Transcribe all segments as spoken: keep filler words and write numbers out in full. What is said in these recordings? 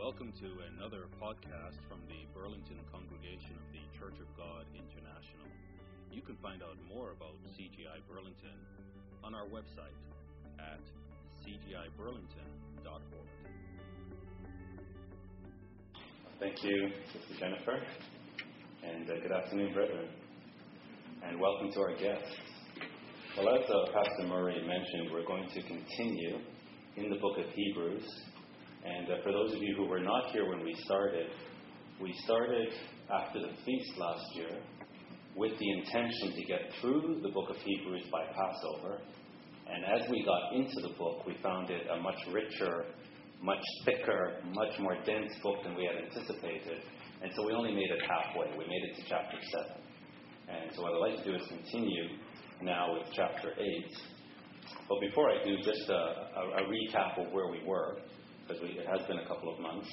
Welcome to another podcast from the Burlington Congregation of the Church of God International. You can find out more about C G I Burlington on our website at c g i burlington dot org. Thank you, Sister Jennifer, and uh, good afternoon, brethren, and welcome to our guests. Well, as uh, Pastor Murray mentioned, we're going to continue in the book of Hebrews. And uh, for those of you who were not here when we started, we started after the feast last year with the intention to get through the book of Hebrews by Passover. And as we got into the book, we found it a much richer, much thicker, much more dense book than we had anticipated. And so we only made it halfway. We made it to chapter seven. And so what I'd like to do is continue now with chapter eight. But before I do, just a, a, a recap of where we were, because it has been a couple of months.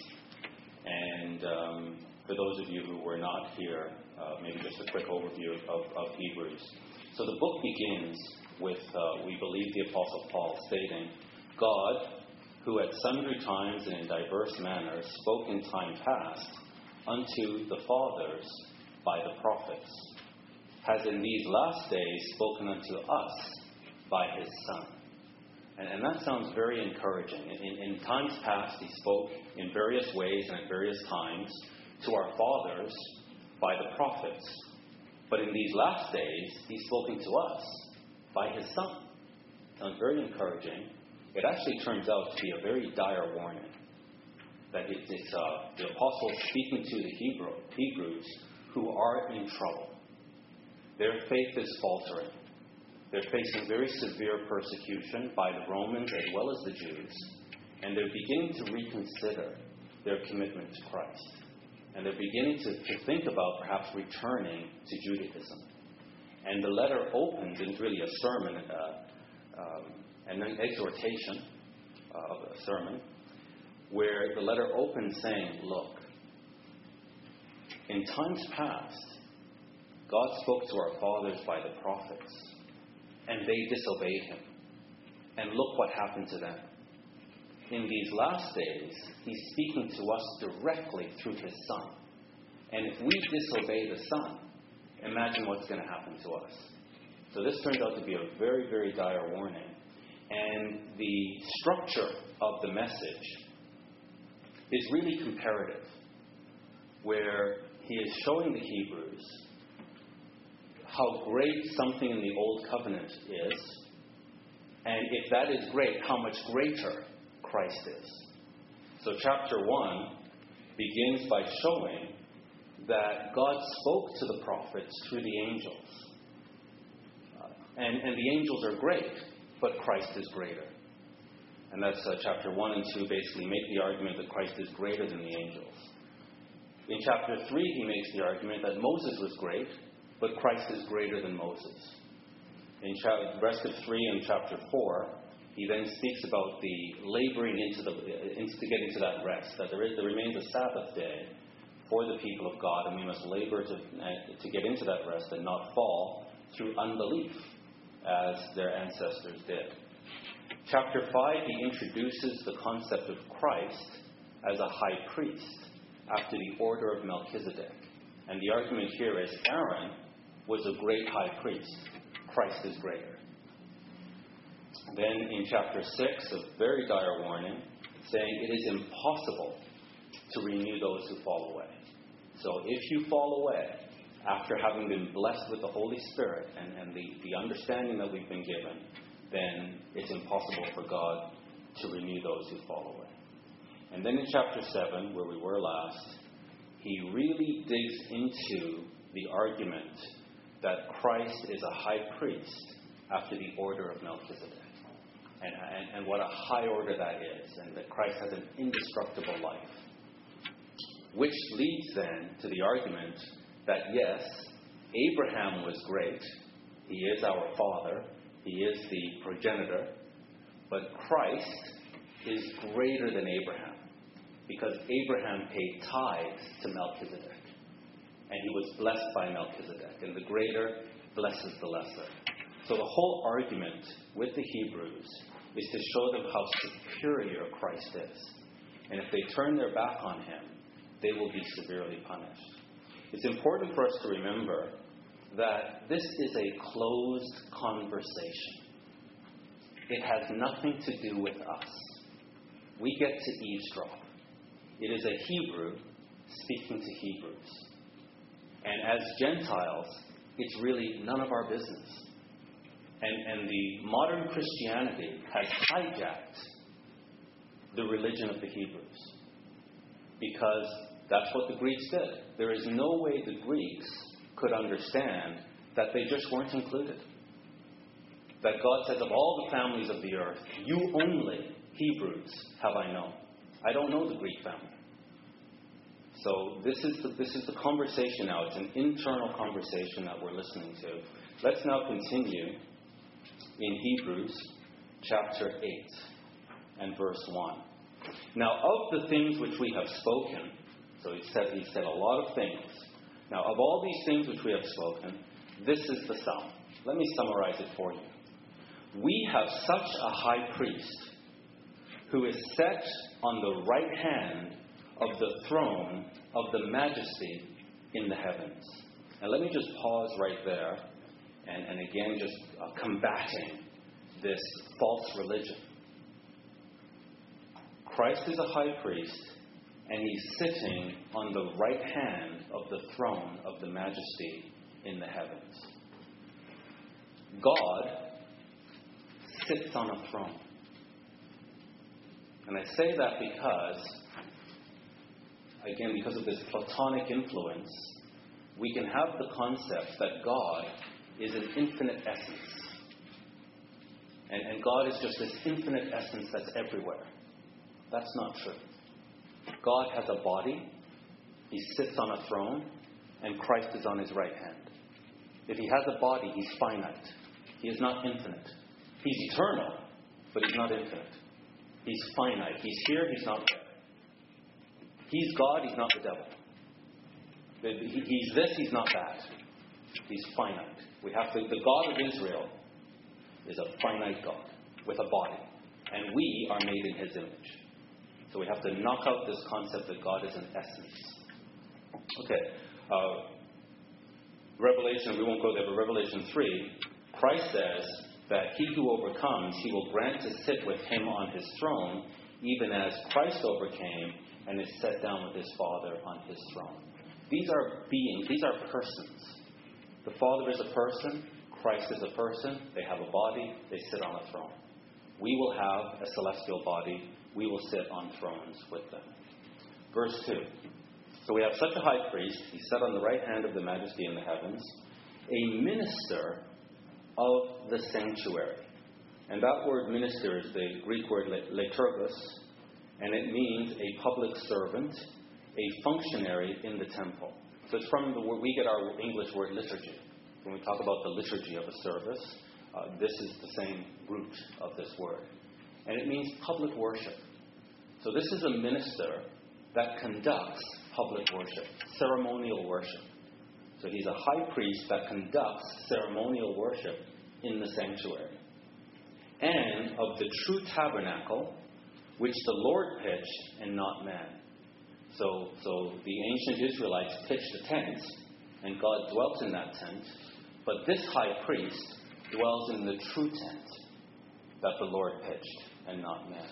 And um, for those of you who were not here, uh, maybe just a quick overview of, of Hebrews. So the book begins with, uh, we believe, the Apostle Paul stating, God, who at sundry times and in diverse manners spoke in time past unto the fathers by the prophets, has in these last days spoken unto us by his Son. And that sounds very encouraging. In, in times past, he spoke in various ways and at various times to our fathers by the prophets. But in these last days, he's spoken to us by his Son. Sounds very encouraging. It actually turns out to be a very dire warning. That it, it's uh, the apostle speaking to the Hebrew, Hebrews who are in trouble. Their faith is faltering. They're facing very severe persecution by the Romans as well as the Jews, and they're beginning to reconsider their commitment to Christ. And they're beginning to, to think about perhaps returning to Judaism. And the letter opens in really a sermon, uh, um, and an exhortation uh, of a sermon, where the letter opens saying, look, in times past, God spoke to our fathers by the prophets, and they disobeyed him. And look what happened to them. In these last days, he's speaking to us directly through his Son. And if we disobey the Son, imagine what's going to happen to us. So this turns out to be a very, very dire warning. And the structure of the message is really comparative, where he is showing the Hebrews how great something in the Old Covenant is, and if that is great, how much greater Christ is. So chapter one begins by showing that God spoke to the prophets through the angels. Uh, and, and the angels are great, but Christ is greater. And that's uh, chapter one and two basically make the argument that Christ is greater than the angels. In chapter three, he makes the argument that Moses was great, but Christ is greater than Moses. In the rest of three and chapter four, he then speaks about the laboring into the into getting to that rest, that there is there remains a Sabbath day for the people of God, and we must labor to uh, to get into that rest and not fall through unbelief, as their ancestors did. Chapter five, he introduces the concept of Christ as a high priest after the order of Melchizedek. And the argument here is Aaron was a great high priest. Christ is greater. Then in chapter six, a very dire warning, saying it is impossible to renew those who fall away. So if you fall away after having been blessed with the Holy Spirit and, and the, the understanding that we've been given, then it's impossible for God to renew those who fall away. And then in chapter seven, where we were last, he really digs into the argument that Christ is a high priest after the order of Melchizedek. And, and, and what a high order that is, and that Christ has an indestructible life. Which leads then to the argument that yes, Abraham was great. He is our father. He is the progenitor. But Christ is greater than Abraham, because Abraham paid tithes to Melchizedek. And he was blessed by Melchizedek. And the greater blesses the lesser. So the whole argument with the Hebrews is to show them how superior Christ is. And if they turn their back on him, they will be severely punished. It's important for us to remember that this is a closed conversation. It has nothing to do with us. We get to eavesdrop. It is a Hebrew speaking to Hebrews. And as Gentiles, it's really none of our business. And, and the modern Christianity has hijacked the religion of the Hebrews. Because that's what the Greeks did. There is no way the Greeks could understand that they just weren't included. That God says, of all the families of the earth, you only, Hebrews, have I known. I don't know the Greek family. So this is the, this is the conversation now. It's an internal conversation that we're listening to. Let's now continue in Hebrews chapter eight and verse one. Now, of the things which we have spoken, so he said, he said a lot of things. Now, of all these things which we have spoken, this is the sum. Let me summarize it for you. We have such a high priest who is set on the right hand of the throne of the majesty in the heavens. Now let me just pause right there and, and again just uh, combating this false religion. Christ is a high priest and he's sitting on the right hand of the throne of the majesty in the heavens. God sits on a throne. And I say that because, again, because of this Platonic influence, we can have the concept that God is an infinite essence. And, and God is just this infinite essence that's everywhere. That's not true. God has a body, he sits on a throne, and Christ is on his right hand. If he has a body, he's finite. He is not infinite. He's eternal, but he's not infinite. He's finite. He's here, he's not there. He's God, he's not the devil. He's this, he's not that. He's finite. We have to, the God of Israel is a finite God with a body. And we are made in his image. So we have to knock out this concept that God is an essence. Okay. Uh, Revelation, we won't go there, but Revelation three, Christ says that he who overcomes, he will grant to sit with him on his throne, even as Christ overcame and is set down with his Father on his throne. These are beings, these are persons. The Father is a person, Christ is a person, they have a body, they sit on a throne. We will have a celestial body, we will sit on thrones with them. Verse two. So we have such a high priest, he's set on the right hand of the majesty in the heavens, a minister of the sanctuary. And that word minister is the Greek word liturgos, and it means a public servant, a functionary in the temple. So it's from the word, we get our English word liturgy. When we talk about the liturgy of a service, uh, this is the same root of this word. And it means public worship. So this is a minister that conducts public worship, ceremonial worship. So he's a high priest that conducts ceremonial worship in the sanctuary. And of the true tabernacle, which the Lord pitched and not man. So, so the ancient Israelites pitched a tent, and God dwelt in that tent. But this high priest dwells in the true tent that the Lord pitched and not man.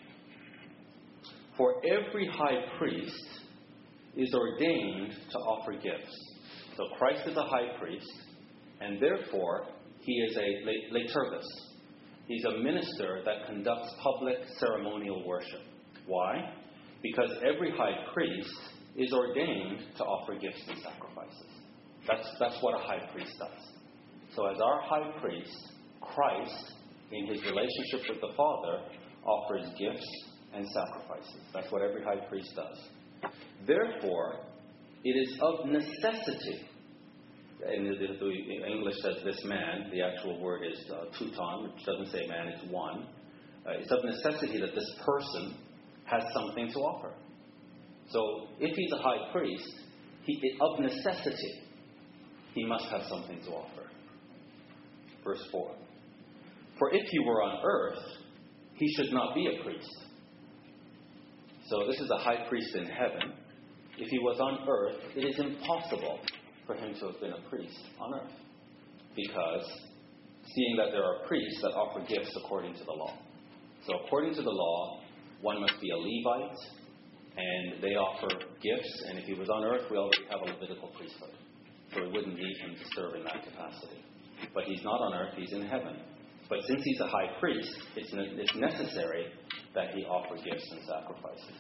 For every high priest is ordained to offer gifts. So Christ is a high priest, and therefore he is a liturgos. He's a minister that conducts public ceremonial worship. Why? Because every high priest is ordained to offer gifts and sacrifices. That's, that's what a high priest does. So as our high priest, Christ, in his relationship with the Father, offers gifts and sacrifices. That's what every high priest does. Therefore, it is of necessity, and the English says this man, the actual word is uh, touton, which doesn't say man, it's one. Uh, it's of necessity that this person has something to offer. So if he's a high priest, he, of necessity, he must have something to offer. Verse four. For if he were on earth, he should not be a priest, So this is a high priest in heaven. If he was on earth, it is impossible for him to have been a priest on earth. Because seeing that there are priests that offer gifts according to the law. So according to the law, one must be a Levite, and they offer gifts, and if he was on earth, we already have a Levitical priesthood. So we wouldn't need him to serve in that capacity. But he's not on earth, he's in heaven. But since he's a high priest, it's, ne- it's necessary that he offer gifts and sacrifices.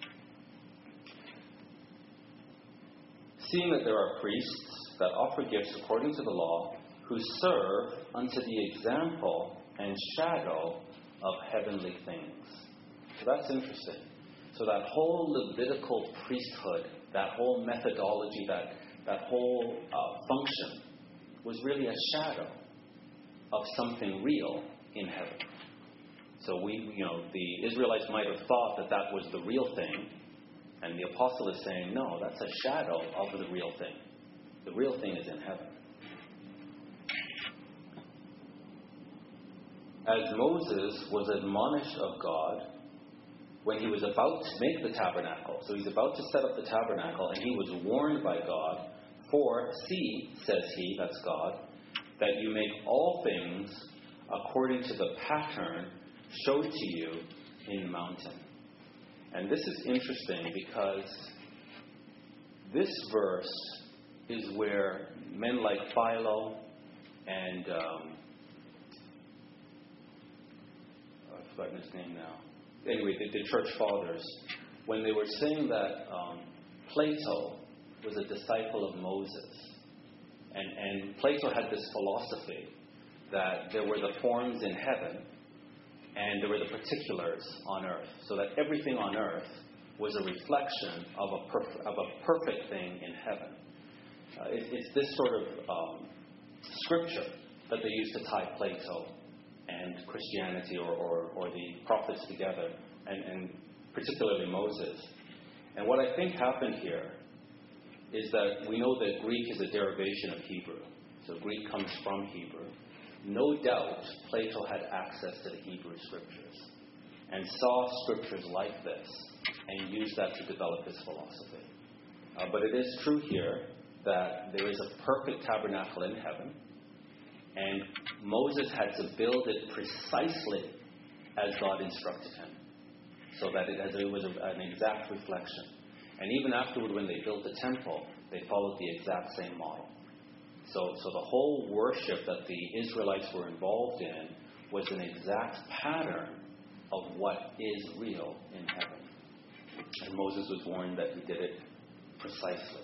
Seeing that there are priests that offer gifts according to the law, who serve unto the example and shadow of heavenly things. So that's interesting. So that whole Levitical priesthood, that whole methodology, that, that whole uh, function was really a shadow of something real in heaven. So we, you know, the Israelites might have thought that that was the real thing, and the apostle is saying, no, that's a shadow of the real thing. The real thing is in heaven. As Moses was admonished of God when he was about to make the tabernacle. So he's about to set up the tabernacle, and he was warned by God, for see, says he, that's God, that you make all things according to the pattern showed to you in the mountain. And this is interesting because this verse is where men like Philo and um, I've forgotten his name now. Anyway, the, the church fathers, when they were saying that um, Plato was a disciple of Moses, and, and Plato had this philosophy that there were the forms in heaven and there were the particulars on earth, so that everything on earth was a reflection of a, perf- of a perfect thing in heaven. Uh, it, it's this sort of um, scripture that they used to tie Plato and Christianity or, or, or the prophets together, and, and particularly Moses. And what I think happened here is that we know that Greek is a derivation of Hebrew. So Greek comes from Hebrew. No doubt Plato had access to the Hebrew scriptures and saw scriptures like this and used that to develop his philosophy. Uh, but it is true here that there is a perfect tabernacle in heaven, and Moses had to build it precisely as God instructed him, so that it, as it was a, an exact reflection. And even afterward, when they built the temple, they followed the exact same model. So, so the whole worship that the Israelites were involved in was an exact pattern of what is real in heaven. And Moses was warned that he did it precisely.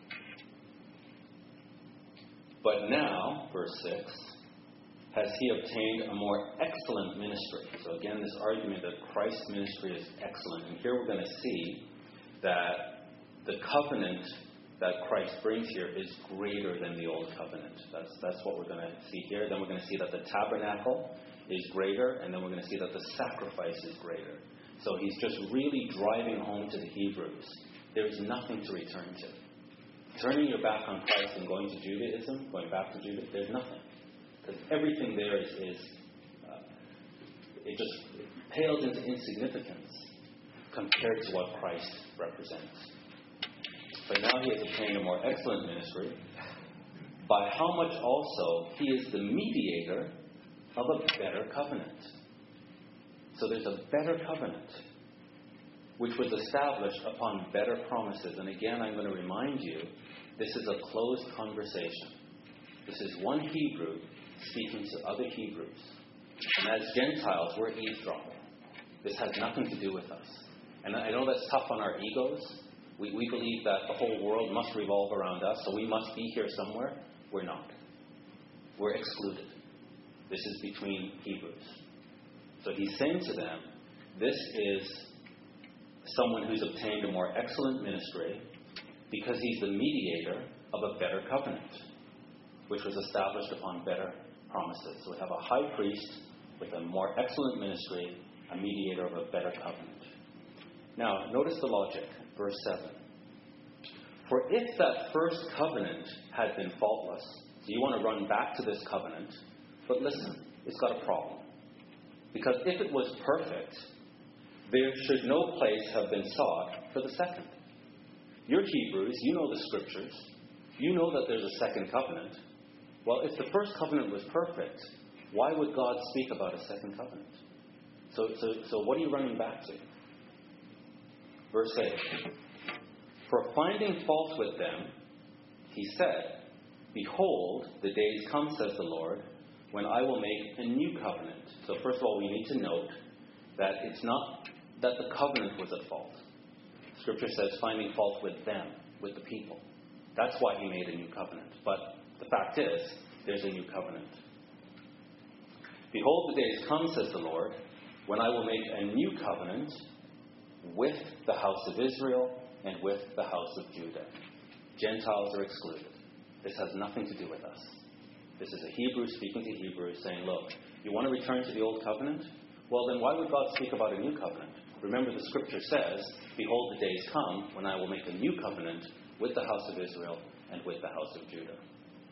But now, verse six, has he obtained a more excellent ministry. So again, this argument that Christ's ministry is excellent. And here we're going to see that the covenant that Christ brings here is greater than the old covenant. That's, that's what we're going to see here. Then we're going to see that the tabernacle is greater, and then we're going to see that the sacrifice is greater. So he's just really driving home to the Hebrews. There's nothing to return to. Turning your back on Christ and going to Judaism, going back to Judaism, there's nothing. Because everything there is, is uh, it just it pales into insignificance compared to what Christ represents. But now he has obtained a more excellent ministry, by how much also he is the mediator of a better covenant. So there's a better covenant, which was established upon better promises. And again, I'm going to remind you, this is a closed conversation. This is one Hebrew speaking to other Hebrews. And as Gentiles, we're eavesdropping. This has nothing to do with us. And I know that's tough on our egos. We, we believe that the whole world must revolve around us, so we must be here somewhere. We're not. We're excluded. This is between Hebrews. So he's saying to them, this is someone who's obtained a more excellent ministry because he's the mediator of a better covenant, which was established upon better promises. So we have a high priest with a more excellent ministry, a mediator of a better covenant. Now, notice the logic, verse seven. For if that first covenant had been faultless, so you want to run back to this covenant, but listen, it's got a problem. Because if it was perfect, there should no place have been sought for the second. You're Hebrews, you know the scriptures, you know that there's a second covenant. Well, if the first covenant was perfect, why would God speak about a second covenant? So, so, so what are you running back to? Verse eight. For finding fault with them, he said, behold, the days come, says the Lord, when I will make a new covenant. So first of all, we need to note that it's not that the covenant was at fault. Scripture says finding fault with them, with the people. That's why he made a new covenant. But the fact is, there's a new covenant. Behold, the days come, says the Lord, when I will make a new covenant with the house of Israel and with the house of Judah. Gentiles are excluded. This has nothing to do with us. This is a Hebrew speaking to Hebrews saying, look, you want to return to the old covenant? Well, then why would God speak about a new covenant? Remember, the scripture says, behold, the days come when I will make a new covenant with the house of Israel and with the house of Judah.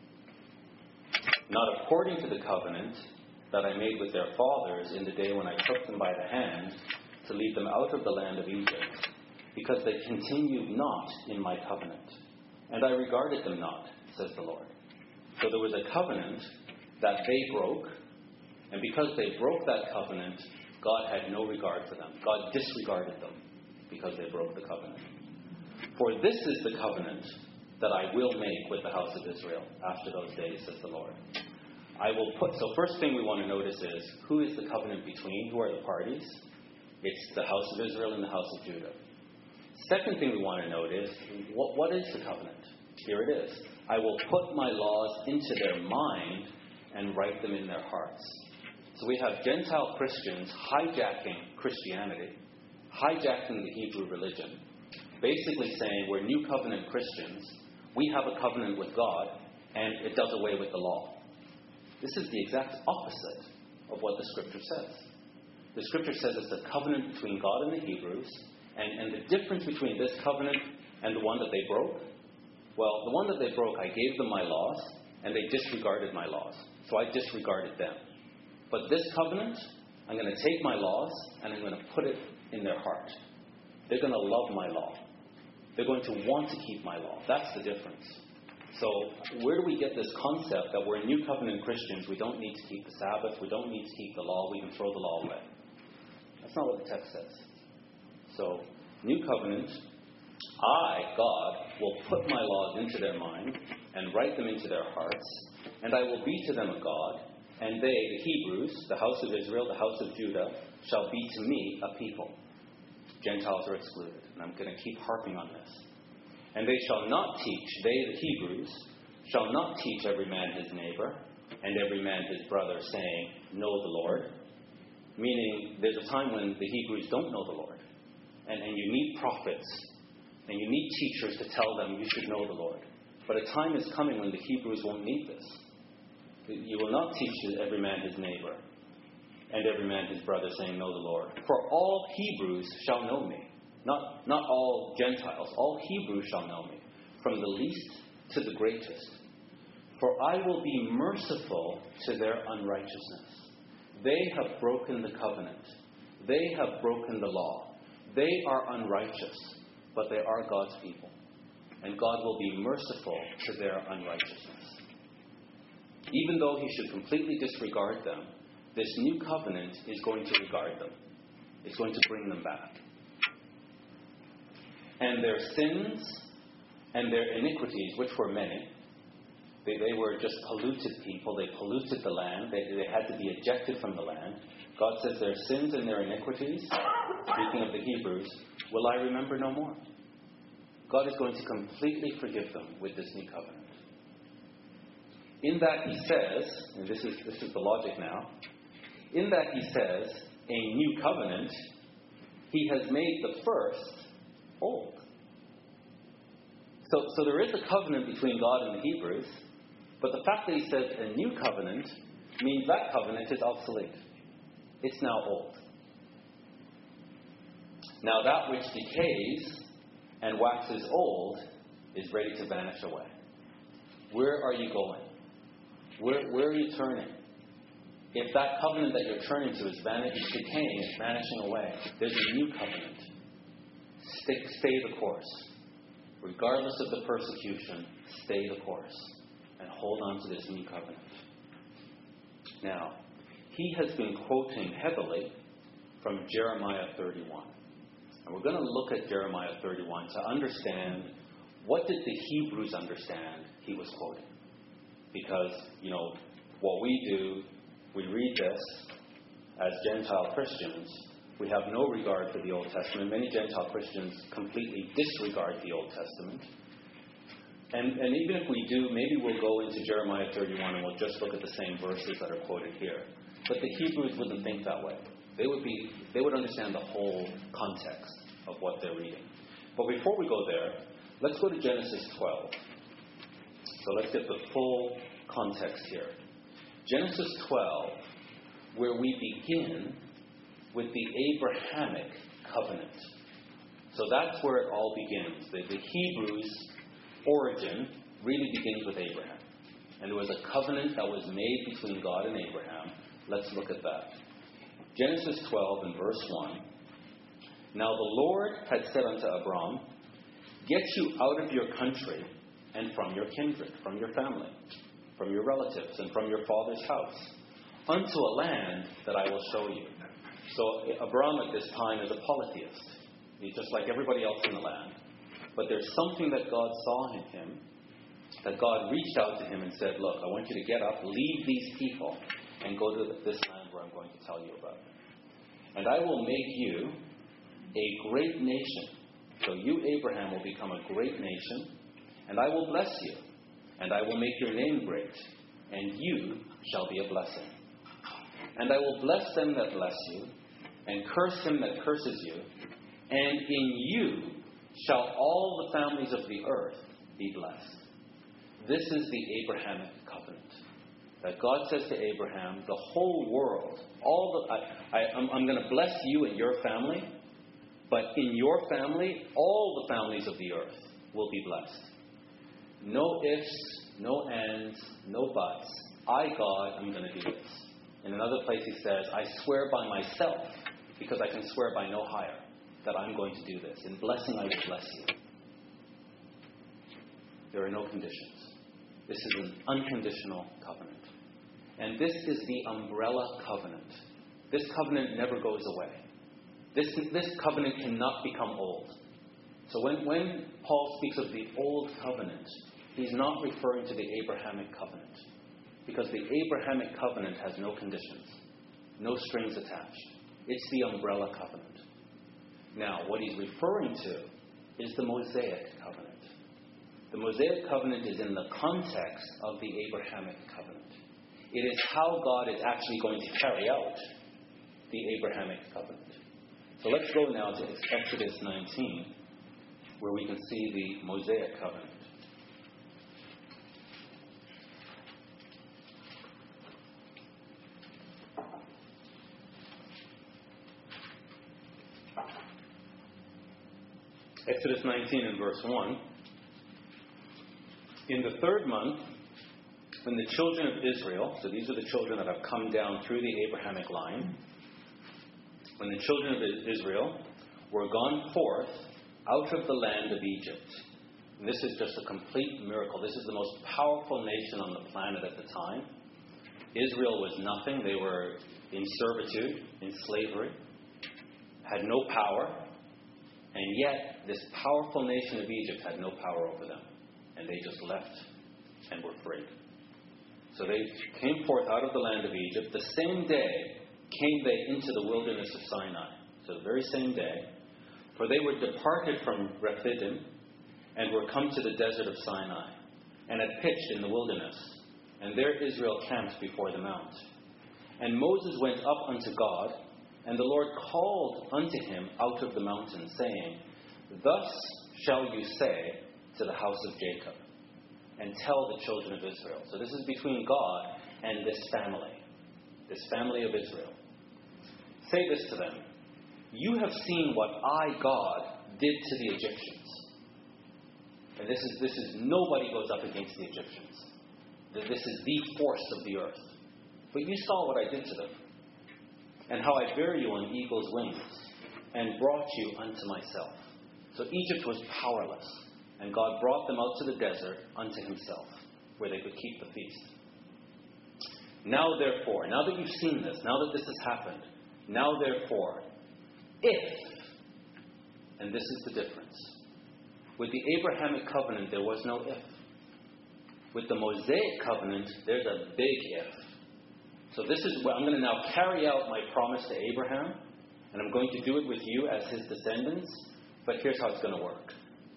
Not according to the covenant that I made with their fathers in the day when I took them by the hand to lead them out of the land of Egypt, because they continued not in my covenant, and I regarded them not, says the Lord. So there was a covenant that they broke, and because they broke that covenant, God had no regard for them. God disregarded them because they broke the covenant. For this is the covenant that I will make with the house of Israel after those days, says the Lord. I will put, so first thing we want to notice is, who is the covenant between? Who are the parties? It's the house of Israel and the house of Judah. Second thing we want to note is, what, what is the covenant? Here it is. I will put my laws into their mind and write them in their hearts. So we have Gentile Christians hijacking Christianity, hijacking the Hebrew religion, basically saying we're new covenant Christians, we have a covenant with God, and it does away with the law. This is the exact opposite of what the Scripture says. The Scripture says it's a covenant between God and the Hebrews, and, and the difference between this covenant and the one that they broke, well, the one that they broke, I gave them my laws, and they disregarded my laws. So I disregarded them. But this covenant, I'm going to take my laws, and I'm going to put it in their heart. They're going to love my law. They're going to want to keep my law. That's the difference. So where do we get this concept that we're new covenant Christians, we don't need to keep the Sabbath, we don't need to keep the law, we can throw the law away? That's not what the text says. So, new covenant, I, God, will put my laws into their mind and write them into their hearts, and I will be to them a God, and they, the Hebrews, the house of Israel, the house of Judah, shall be to me a people. Gentiles are excluded, and I'm going to keep harping on this. And they shall not teach, they, the Hebrews, shall not teach every man his neighbor, and every man his brother, saying, know the Lord. Meaning, there's a time when the Hebrews don't know the Lord. And, and you need prophets, and you need teachers to tell them you should know the Lord. But a time is coming when the Hebrews won't need this. You will not teach every man his neighbor, and every man his brother, saying, know the Lord. For all Hebrews shall know me. Not, not all Gentiles. All Hebrews shall know me, from the least to the greatest. For I will be merciful to their unrighteousness. They have broken the covenant. They have broken the law. They are unrighteous, but they are God's people. And God will be merciful to their unrighteousness. Even though he should completely disregard them, this new covenant is going to regard them. It's going to bring them back. And their sins and their iniquities, which were many, they, they were just polluted people. They polluted the land. They, they had to be ejected from the land. God says their sins and their iniquities, speaking of the Hebrews, will I remember no more. God is going to completely forgive them with this new covenant. In that he says, and this is, this is the logic now, in that he says, a new covenant, he has made the first old. So, so there is a covenant between God and the Hebrews, but the fact that he says a new covenant means that covenant is obsolete. It's now old. Now that which decays and waxes old is ready to vanish away. Where are you going? Where, where are you turning? If that covenant that you're turning to is van- is decaying, it's vanishing away, there's a new covenant. Stick, stay the course. Regardless of the persecution, stay the course and hold on to this new covenant. Now, he has been quoting heavily from Jeremiah thirty-one. And we're going to look at Jeremiah thirty-one to understand what did the Hebrews understand he was quoting. Because, you know, what we do, we read this as Gentile Christians. We have no regard for the Old Testament. Many Gentile Christians completely disregard the Old Testament. And, and even if we do, maybe we'll go into Jeremiah thirty-one and we'll just look at the same verses that are quoted here. But the Hebrews wouldn't think that way. They would be, they would understand the whole context of what they're reading. But before we go there, let's go to Genesis twelve. So let's get the full context here. Genesis twelve, where we begin with the Abrahamic covenant. So that's where it all begins. The, the Hebrews' origin really begins with Abraham. And there was a covenant that was made between God and Abraham. Let's look at that. Genesis twelve and verse one. Now the Lord had said unto Abram, get you out of your country and from your kindred, from your family, from your relatives, and from your father's house, unto a land that I will show you. So Abram at this time is a polytheist. He's just like everybody else in the land. But there's something that God saw in him, that God reached out to him and said, look, I want you to get up, leave these people, and go to this land where I'm going to tell you about. And I will make you a great nation. So you, Abraham, will become a great nation, and I will bless you, and I will make your name great, and you shall be a blessing. And I will bless them that bless you, and curse him that curses you, and in you shall all the families of the earth be blessed. This is the Abrahamic covenant. That God says to Abraham, the whole world, all the, I, I, I'm, I'm going to bless you and your family, but in your family, all the families of the earth will be blessed. No ifs, no ands, no buts. I, God, am going to do this. In another place he says, I swear by myself, because I can swear by no higher, that I'm going to do this. In blessing, I will bless you. There are no conditions. This is an unconditional covenant. And this is the umbrella covenant. This covenant never goes away. This, this covenant cannot become old. So when, when Paul speaks of the old covenant, he's not referring to the Abrahamic covenant. Because the Abrahamic covenant has no conditions, no strings attached. It's the umbrella covenant. Now, what he's referring to is the Mosaic covenant. The Mosaic covenant is in the context of the Abrahamic covenant. It is how God is actually going to carry out the Abrahamic covenant. So let's go now to Exodus nineteen, where we can see the Mosaic covenant. Exodus nineteen and verse one. In the third month, when the children of Israel, so these are the children that have come down through the Abrahamic line, when the children of Israel were gone forth out of the land of Egypt. And this is just a complete miracle. This is the most powerful nation on the planet at the time. Israel was nothing. They were in servitude, in slavery, had no power. And yet, this powerful nation of Egypt had no power over them. And they just left and were free. So they came forth out of the land of Egypt. The same day came they into the wilderness of Sinai. So the very same day. For they were departed from Rephidim and were come to the desert of Sinai and had pitched in the wilderness. And there Israel camped before the mount. And Moses went up unto God, and the Lord called unto him out of the mountain, saying, Thus shall you say to the house of Jacob, and tell the children of Israel. So this is between God and this family, this family of Israel. Say this to them, You have seen what I, God, did to the Egyptians. And this is, this is, nobody goes up against the Egyptians. This is the force of the earth. But you saw what I did to them, and how I bare you on eagle's wings, and brought you unto myself. So Egypt was powerless, and God brought them out to the desert unto himself, where they could keep the feast. Now therefore, now that you've seen this, now that this has happened, now therefore, if, and this is the difference, with the Abrahamic covenant there was no if. With the Mosaic covenant, there's a big if. So this is where I'm going to now carry out my promise to Abraham, and I'm going to do it with you as his descendants, but here's how it's going to work.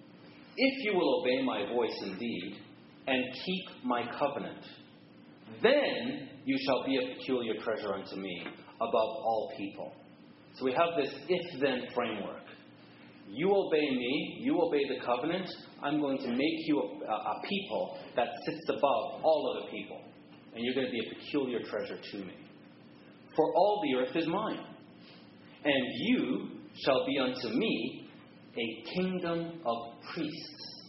If you will obey my voice indeed, and keep my covenant, then you shall be a peculiar treasure unto me above all people. So we have this if-then framework. You obey me, you obey the covenant, I'm going to make you a, a people that sits above all other people. And you're going to be a peculiar treasure to me. For all the earth is mine. And you shall be unto me a kingdom of priests.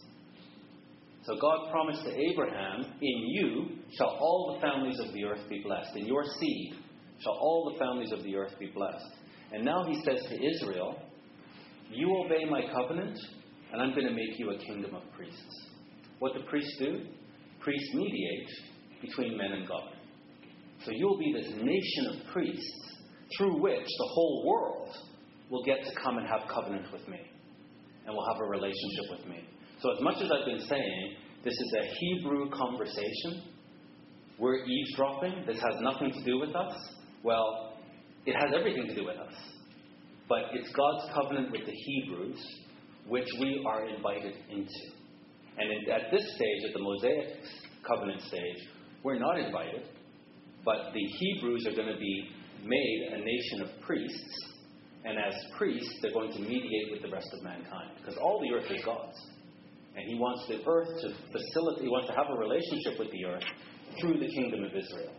So God promised to Abraham, in you shall all the families of the earth be blessed. In your seed shall all the families of the earth be blessed. And now he says to Israel, you obey my covenant, and I'm going to make you a kingdom of priests. What do priests do? Priests mediate between men and God. So you'll be this nation of priests through which the whole world will get to come and have covenant with me, and will have a relationship with me. So as much as I've been saying, this is a Hebrew conversation, we're eavesdropping, this has nothing to do with us, well, it has everything to do with us. But it's God's covenant with the Hebrews, which we are invited into. And in, at this stage, at the Mosaic covenant stage, we're not invited, but the Hebrews are going to be made a nation of priests, and as priests, they're going to mediate with the rest of mankind, because all the earth is God's. And he wants the earth to facilitate, he wants to have a relationship with the earth through the kingdom of Israel.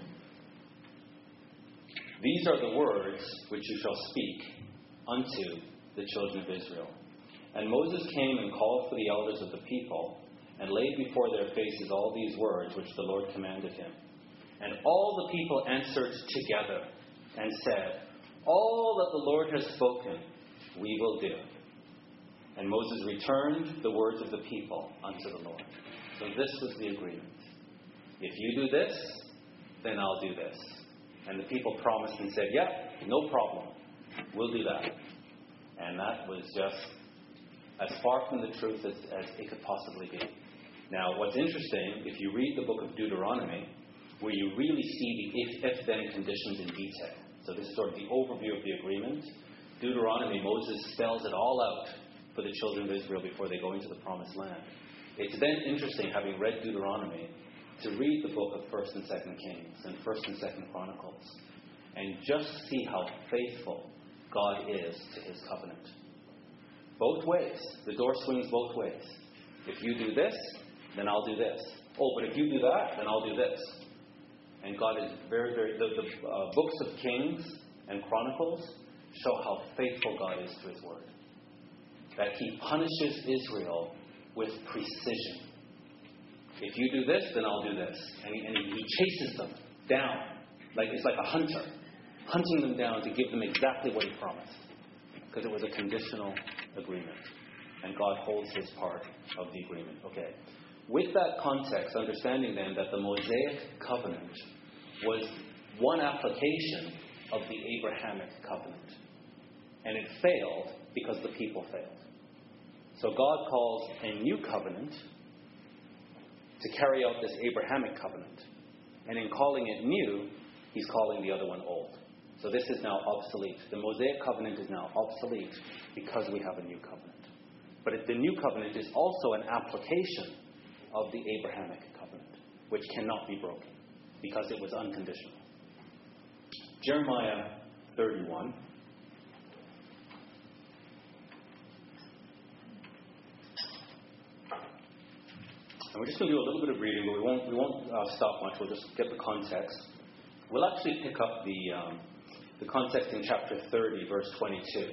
These are the words which you shall speak unto the children of Israel. And Moses came and called for the elders of the people, and laid before their faces all these words which the Lord commanded him. And all the people answered together and said, all that the Lord has spoken, we will do. And Moses returned the words of the people unto the Lord. So this was the agreement. If you do this, then I'll do this. And the people promised and said, yeah, no problem. We'll do that. And that was just as far from the truth as, as it could possibly be. Now, what's interesting, if you read the book of Deuteronomy, where you really see the if-then conditions in detail. So this is sort of the overview of the agreement. Deuteronomy, Moses spells it all out for the children of Israel before they go into the promised land. It's then interesting, having read Deuteronomy, to read the book of First and Second Kings and First and Second Chronicles, and just see how faithful God is to his covenant. Both ways. The door swings both ways. If you do this, then I'll do this. Oh, but if you do that, then I'll do this. And God is very, very... The, the uh, books of Kings and Chronicles show how faithful God is to his word. That he punishes Israel with precision. If you do this, then I'll do this. And he, and he chases them down. Like it's like a hunter. Hunting them down to give them exactly what he promised. Because it was a conditional agreement. And God holds his part of the agreement. Okay. With that context, understanding then that the Mosaic covenant was one application of the Abrahamic covenant. And it failed because the people failed. So God calls a new covenant to carry out this Abrahamic covenant. And in calling it new, he's calling the other one old. So this is now obsolete. The Mosaic covenant is now obsolete because we have a new covenant. But the new covenant is also an application of the Abrahamic covenant, which cannot be broken because it was unconditional. Jeremiah thirty-one. And we're just going to do a little bit of reading, but we won't, we won't uh, stop much. We'll just get the context. We'll actually pick up the, um, the context in chapter thirty, verse twenty-two.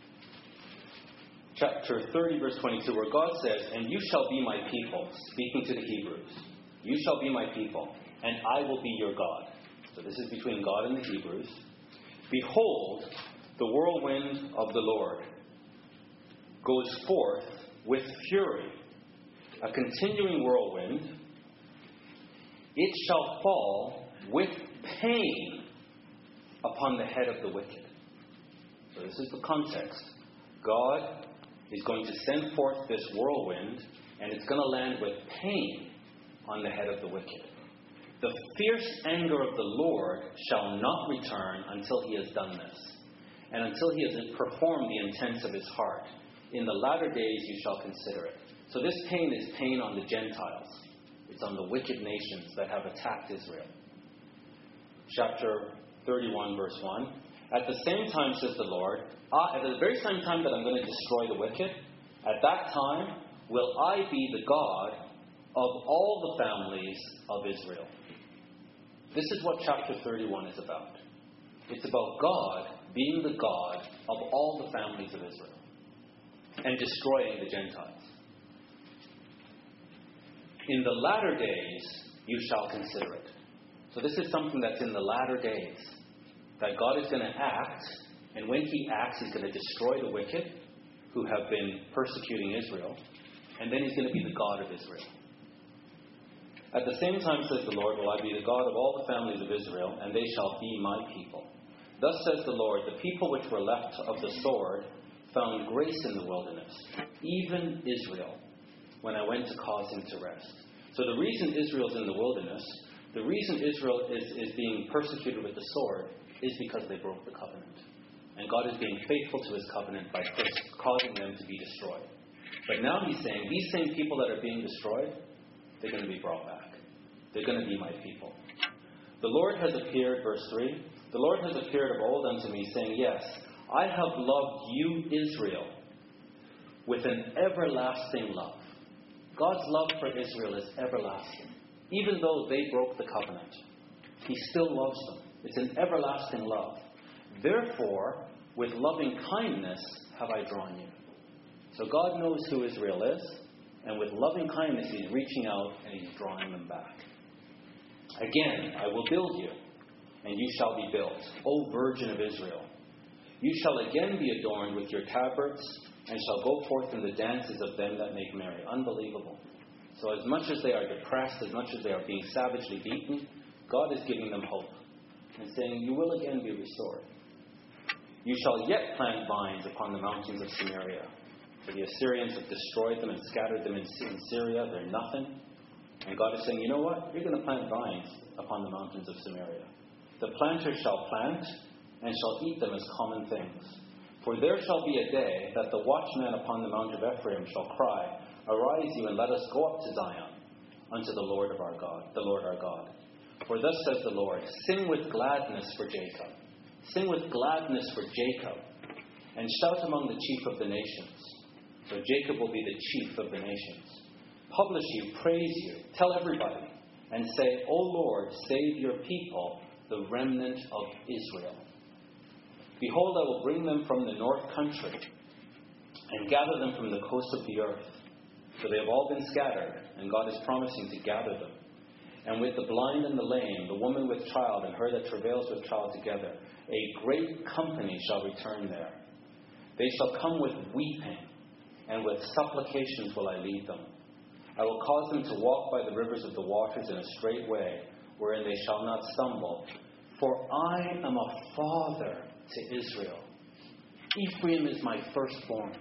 Chapter thirty, verse twenty-two, where God says, and you shall be my people, speaking to the Hebrews. You shall be my people, and I will be your God. So this is between God and the Hebrews. Behold, the whirlwind of the Lord goes forth with fury, a continuing whirlwind. It shall fall with pain upon the head of the wicked. So this is the context. God is going to send forth this whirlwind, and it's going to land with pain on the head of the wicked. The fierce anger of the Lord shall not return until he has done this, and until he has performed the intents of his heart. In the latter days you shall consider it. So this pain is pain on the Gentiles. It's on the wicked nations that have attacked Israel. Chapter thirty-one, verse one. At the same time, says the Lord, I, at the very same time that I'm going to destroy the wicked, at that time will I be the God of all the families of Israel. This is what chapter thirty-one is about. It's about God being the God of all the families of Israel and destroying the Gentiles. In the latter days, you shall consider it. So this is something that's in the latter days. That God is going to act, and when he acts, he's going to destroy the wicked who have been persecuting Israel, and then he's going to be the God of Israel. At the same time, says the Lord, will I be the God of all the families of Israel, and they shall be my people. Thus says the Lord, the people which were left of the sword found grace in the wilderness, even Israel, when I went to cause him to rest. So the reason Israel's in the wilderness, the reason Israel is, is being persecuted with the sword, is because they broke the covenant. And God is being faithful to his covenant by causing them to be destroyed. But now he's saying, these same people that are being destroyed, they're going to be brought back. They're going to be my people. The Lord has appeared, verse three, the Lord has appeared of old unto me, saying, yes, I have loved you, Israel, with an everlasting love. God's love for Israel is everlasting. Even though they broke the covenant, he still loves them. It's an everlasting love. Therefore, with loving kindness have I drawn you. So God knows who Israel is, and with loving kindness he's reaching out and he's drawing them back. Again, I will build you, and you shall be built, O Virgin of Israel. You shall again be adorned with your tabrets, and shall go forth in the dances of them that make merry. Unbelievable. So as much as they are depressed, as much as they are being savagely beaten, God is giving them hope and saying, you will again be restored. You shall yet plant vines upon the mountains of Samaria. For the Assyrians have destroyed them and scattered them in Syria. They're nothing. And God is saying, you know what? You're going to plant vines upon the mountains of Samaria. The planter shall plant and shall eat them as common things. For there shall be a day that the watchman upon the mount of Ephraim shall cry, arise you and let us go up to Zion, unto the Lord of our God, the Lord our God. For thus says the Lord, sing with gladness for Jacob. Sing with gladness for Jacob, and shout among the chief of the nations. So Jacob will be the chief of the nations. Publish you, praise you, tell everybody, and say, O Lord, save your people, the remnant of Israel. Behold, I will bring them from the north country, and gather them from the coast of the earth. For they have all been scattered, and God is promising to gather them. And with the blind and the lame, the woman with child, and her that travails with child together, a great company shall return there. They shall come with weeping, and with supplications will I lead them. I will cause them to walk by the rivers of the waters in a straight way, wherein they shall not stumble. For I am a father to Israel. Ephraim is my firstborn.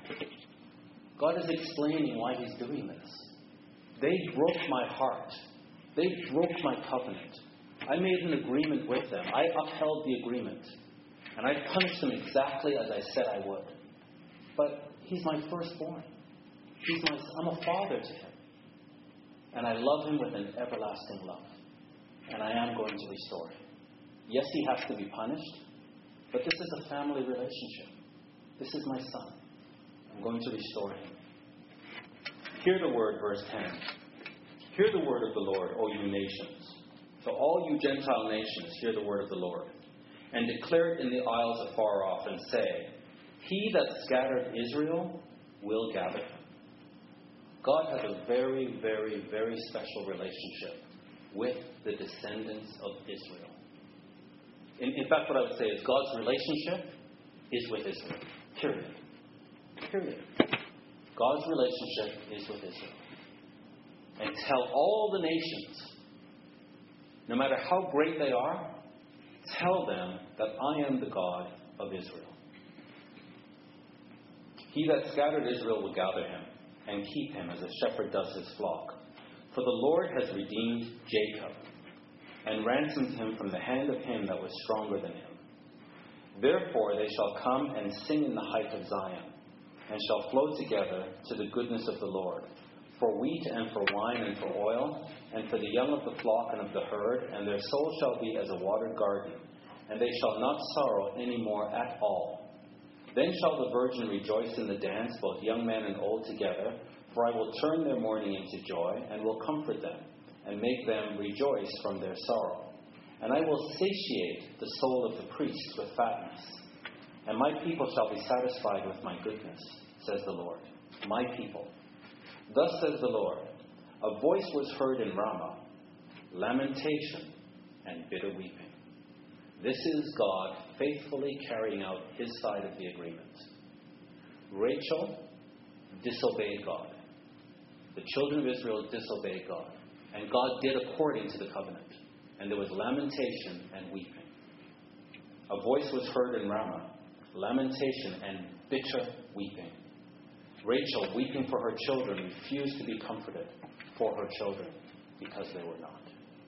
God is explaining why he's doing this. They broke my heart. They broke my covenant. I made an agreement with them. I upheld the agreement. And I punished them exactly as I said I would. But he's my firstborn. He's my, I'm a father to him. And I love him with an everlasting love. And I am going to restore him. Yes, he has to be punished. But this is a family relationship. This is my son. I'm going to restore him. Hear the word, verse ten. Hear the word of the Lord, O you nations. So all you Gentile nations, hear the word of the Lord. And declare it in the isles afar off, and say, he that scattered Israel will gather him. God has a very, very, very special relationship with the descendants of Israel. In, in fact, what I would say is God's relationship is with Israel. Period. Period. God's relationship is with Israel. And tell all the nations, no matter how great they are, tell them that I am the God of Israel. He that scattered Israel will gather him and keep him as a shepherd does his flock. For the Lord has redeemed Jacob and ransomed him from the hand of him that was stronger than him. Therefore they shall come and sing in the height of Zion, and shall flow together to the goodness of the Lord, for wheat and for wine and for oil, and for the young of the flock and of the herd, and their soul shall be as a watered garden, and they shall not sorrow any more at all. Then shall the virgin rejoice in the dance, both young men and old together, for I will turn their mourning into joy, and will comfort them, and make them rejoice from their sorrow. And I will satiate the soul of the priests with fatness, and my people shall be satisfied with my goodness, says the Lord. My people. Thus says the Lord, a voice was heard in Ramah, lamentation and bitter weeping. This is God faithfully carrying out his side of the agreement. Rachel disobeyed God. The children of Israel disobeyed God. And God did according to the covenant. And there was lamentation and weeping. A voice was heard in Ramah, lamentation and bitter weeping. Rachel, weeping for her children, refused to be comforted for her children because they were not.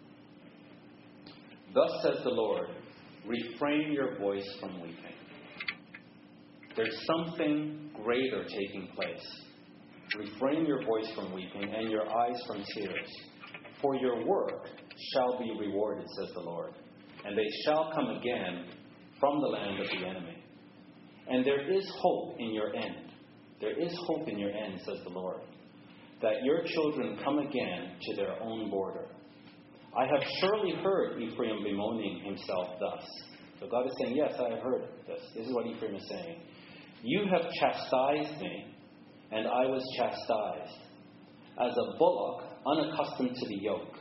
Thus says the Lord, refrain your voice from weeping. There's something greater taking place. Refrain your voice from weeping and your eyes from tears. For your work shall be rewarded, says the Lord, and they shall come again from the land of the enemy. And there is hope in your end. There is hope in your end, says the Lord, that your children come again to their own border. I have surely heard Ephraim bemoaning himself thus. So God is saying, yes, I have heard this. This is what Ephraim is saying. You have chastised me, and I was chastised, as a bullock unaccustomed to the yoke.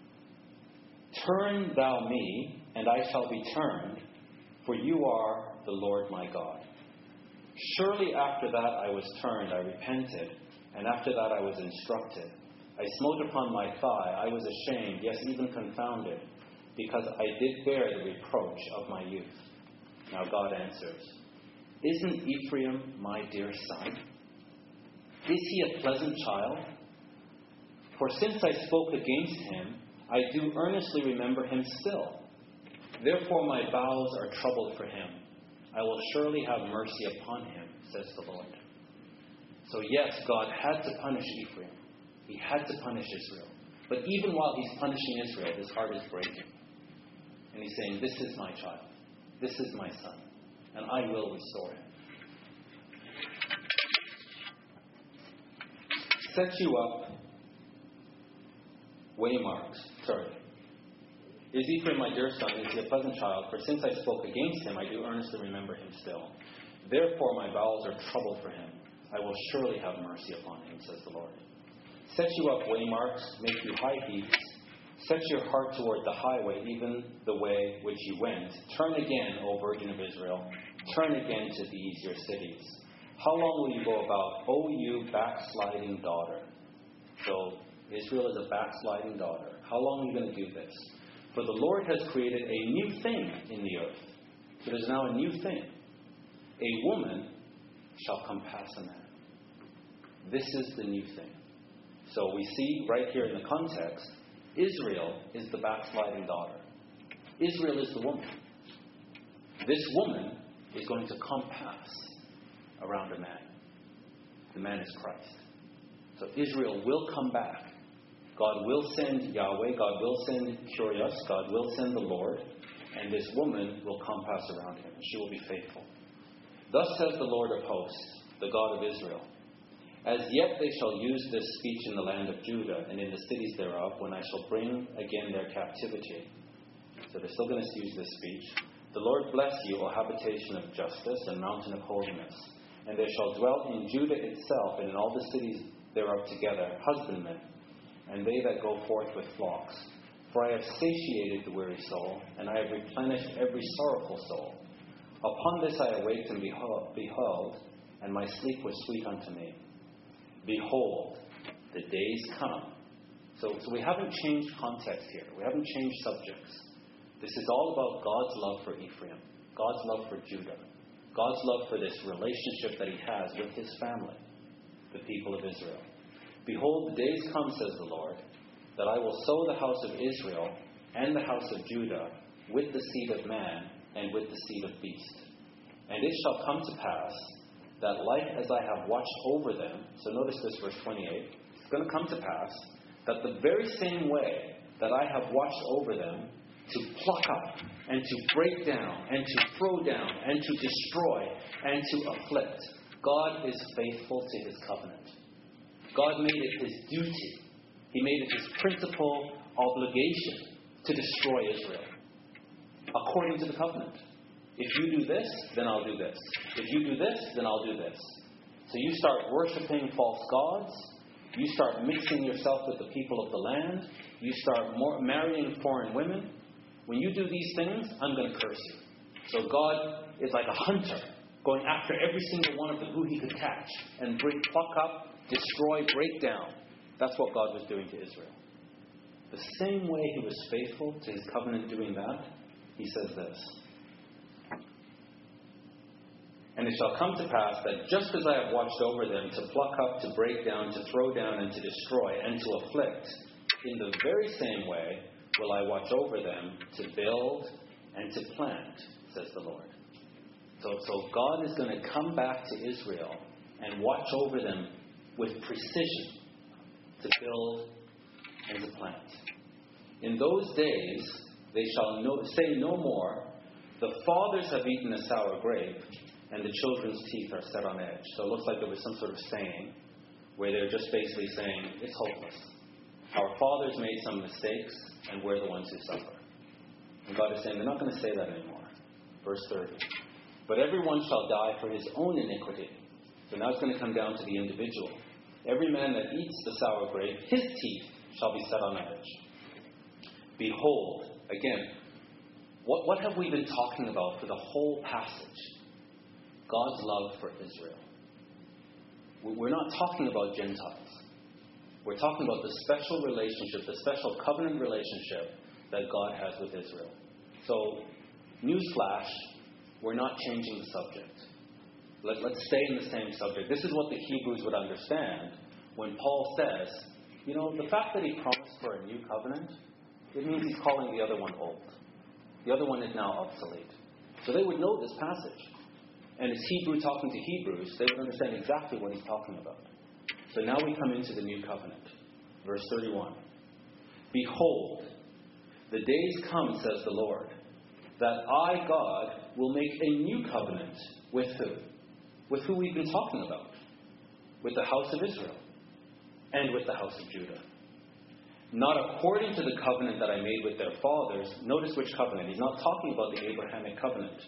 Turn thou me, and I shall be turned, for you are the Lord my God. Surely after that I was turned, I repented, and after that I was instructed. I smote upon my thigh, I was ashamed, yes, even confounded, because I did bear the reproach of my youth. Now God answers, isn't Ephraim my dear son? Is he a pleasant child? For since I spoke against him, I do earnestly remember him still. Therefore my bowels are troubled for him. I will surely have mercy upon him, says the Lord. So yes, God had to punish Ephraim. He had to punish Israel. But even while he's punishing Israel, his heart is breaking. And he's saying, this is my child. This is my son. And I will restore him. Set you up waymarks. Sorry. Is Ephraim my dear son? Is he a pleasant child? For since I spoke against him, I do earnestly remember him still. Therefore my bowels are troubled for him. I will surely have mercy upon him, says the Lord. Set you up waymarks, make you high heaps. Set your heart toward the highway, even the way which you went. Turn again, O Virgin of Israel. Turn again to these your cities. How long will you go about, O you backsliding daughter? So Israel is a backsliding daughter. How long are you going to do this? For the Lord has created a new thing in the earth. So there's now a new thing. A woman shall compass a man. This is the new thing. So we see right here in the context, Israel is the backsliding daughter. Israel is the woman. This woman is going to compass around a man. The man is Christ. So Israel will come back. God will send Yahweh. God will send Kyrios. God will send the Lord. And this woman will compass around him. She will be faithful. Thus says the Lord of hosts, the God of Israel. As yet they shall use this speech in the land of Judah and in the cities thereof, when I shall bring again their captivity. So they're still going to use this speech. The Lord bless you, O habitation of justice and mountain of holiness. And there shall dwell in Judah itself and in all the cities thereof together husbandmen, and they that go forth with flocks. For I have satiated the weary soul, and I have replenished every sorrowful soul. Upon this I awaked and beheld, and my sleep was sweet unto me. Behold, the days come. So, so we haven't changed context here. We haven't changed subjects. This is all about God's love for Ephraim, God's love for Judah, God's love for this relationship that he has with his family, the people of Israel. Behold, the days come, says the Lord, that I will sow the house of Israel and the house of Judah with the seed of man and with the seed of beast. And it shall come to pass that like as I have watched over them, so notice this, verse twenty-eight, it's going to come to pass that the very same way that I have watched over them to pluck up and to break down and to throw down and to destroy and to afflict, God is faithful to his covenant. God made it his duty. He made it his principal obligation to destroy Israel according to the covenant. If you do this, then I'll do this. If you do this, then I'll do this. So you start worshiping false gods. You start mixing yourself with the people of the land. You start more, marrying foreign women. When you do these things, I'm going to curse you. So God is like a hunter going after every single one of them who he could catch and bring, pluck up, destroy, break down. That's what God was doing to Israel. The same way he was faithful to his covenant doing that, he says this. And it shall come to pass that just as I have watched over them to pluck up, to break down, to throw down, and to destroy, and to afflict, in the very same way will I watch over them to build and to plant, says the Lord. So, so God is going to come back to Israel and watch over them with precision to build and to plant. In those days they shall no, say no more, the fathers have eaten a sour grape, and the children's teeth are set on edge. So it looks like there was some sort of saying where they're just basically saying, it's hopeless. Our fathers made some mistakes, and we're the ones who suffer. And God is saying, they're not going to say that anymore. Verse thirty. But everyone shall die for his own iniquity. So now it's going to come down to the individual. Every man that eats the sour grape, his teeth shall be set on edge. Behold, again, what, what have we been talking about for the whole passage? God's love for Israel. We're not talking about Gentiles. We're talking about the special relationship, the special covenant relationship that God has with Israel. So, newsflash, we're not changing the subject. Let, let's stay in the same subject. This is what the Hebrews would understand when Paul says, you know, the fact that he promised for a new covenant, it means he's calling the other one old. The other one is now obsolete. So they would know this passage. And as Hebrew talking to Hebrews, they would understand exactly what he's talking about. So now we come into the new covenant. Verse thirty-one. Behold, the days come, says the Lord, that I, God, will make a new covenant with who? With who we've been talking about. With the house of Israel. And with the house of Judah. Not according to the covenant that I made with their fathers. Notice which covenant. He's not talking about the Abrahamic covenant.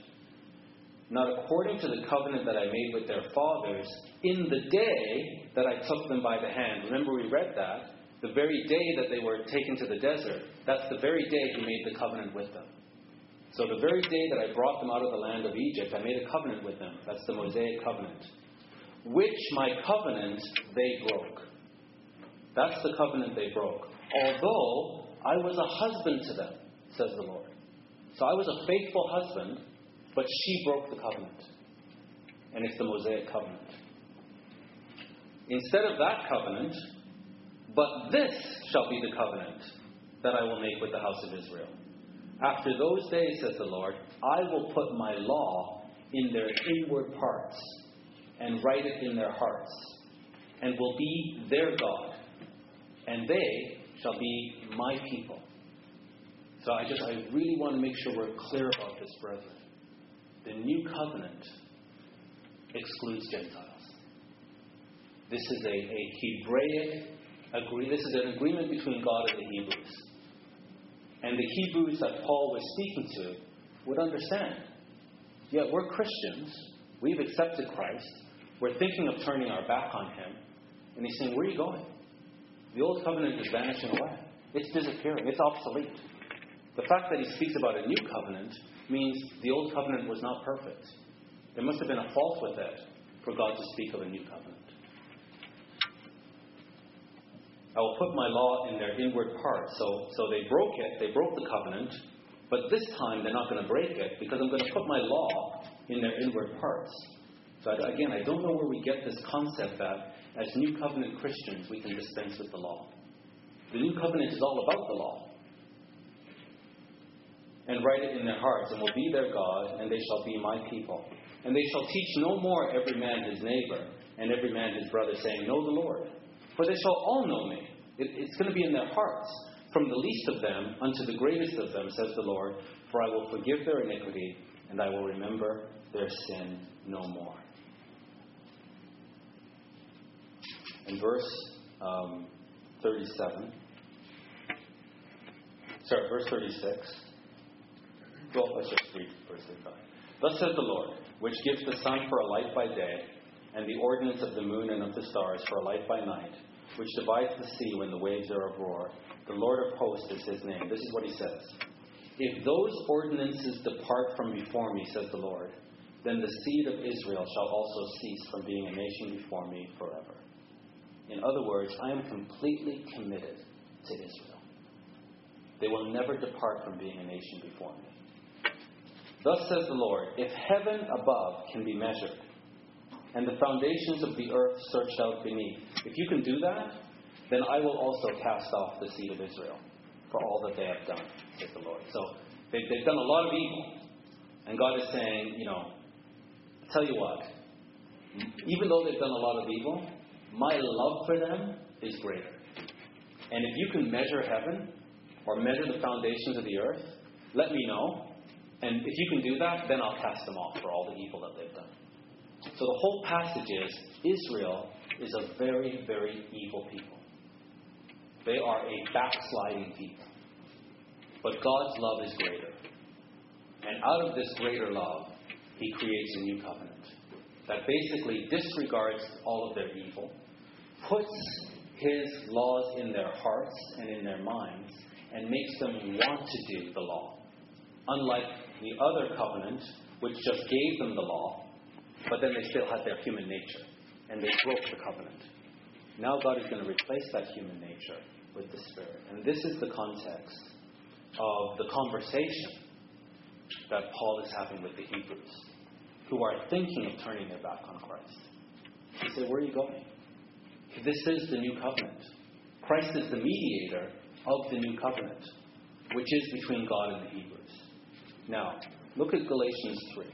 Not according to the covenant that I made with their fathers in the day that I took them by the hand. Remember we read that. The very day that they were taken to the desert, that's the very day he made the covenant with them. So the very day that I brought them out of the land of Egypt, I made a covenant with them. That's the Mosaic covenant. Which my covenant they broke. That's the covenant they broke. Although I was a husband to them, says the Lord. So I was a faithful husband, but she broke the covenant. And it's the Mosaic covenant. Instead of that covenant, but this shall be the covenant that I will make with the house of Israel. After those days, says the Lord, I will put my law in their inward parts and write it in their hearts, and will be their God, and they shall be my people. So I just, I really want to make sure we're clear about this, brethren. The new covenant excludes Gentiles. This is a, a Hebraic agree. This is an agreement between God and the Hebrews. And the Hebrews that Paul was speaking to would understand. Yet we're Christians. We've accepted Christ. We're thinking of turning our back on him. And he's saying, where are you going? The old covenant is vanishing away. It's disappearing. It's obsolete. The fact that he speaks about a new covenant means the old covenant was not perfect. There must have been a fault with it for God to speak of a new covenant. I will put my law in their inward parts. So, so they broke it. They broke the covenant. But this time they're not going to break it because I'm going to put my law in their inward parts. So again, I don't know where we get this concept that as New Covenant Christians we can dispense with the law. The New Covenant is all about the law. And write it in their hearts, and will be their God, and they shall be my people. And they shall teach no more every man his neighbor, and every man his brother, saying, Know the Lord. For they shall all know me. It, it's going to be in their hearts. From the least of them unto the greatest of them, says the Lord, for I will forgive their iniquity, and I will remember their sin no more. In verse um, thirty-seven, sorry, verse thirty-six. Well, let's just read verse thirty-five. Thus says the Lord, which gives the sun for a light by day, and the ordinance of the moon and of the stars for a light by night, which divides the sea when the waves are uproar. The Lord of hosts is his name. This is what he says. If those ordinances depart from before me, says the Lord, then the seed of Israel shall also cease from being a nation before me forever. In other words, I am completely committed to Israel. They will never depart from being a nation before me. Thus says the Lord, if heaven above can be measured, and the foundations of the earth searched out beneath, if you can do that, then I will also cast off the seed of Israel for all that they have done, says the Lord. So they, they've done a lot of evil. And God is saying, you know, tell you what, even though they've done a lot of evil, my love for them is greater. And if you can measure heaven or measure the foundations of the earth, let me know. And if you can do that, then I'll cast them off for all the evil that they've done. So the whole passage is, Israel is a very, very evil people. They are a backsliding people. But God's love is greater. And out of this greater love, he creates a new covenant that basically disregards all of their evil, puts his laws in their hearts and in their minds, and makes them want to do the law. Unlike the other covenant, which just gave them the law, but then they still had their human nature, and they broke the covenant. Now God is going to replace that human nature with the Spirit. And this is the context of the conversation that Paul is having with the Hebrews, who are thinking of turning their back on Christ. He said, where are you going? This is the new covenant. Christ is the mediator of the new covenant, which is between God and the Hebrews. Now, look at Galatians three.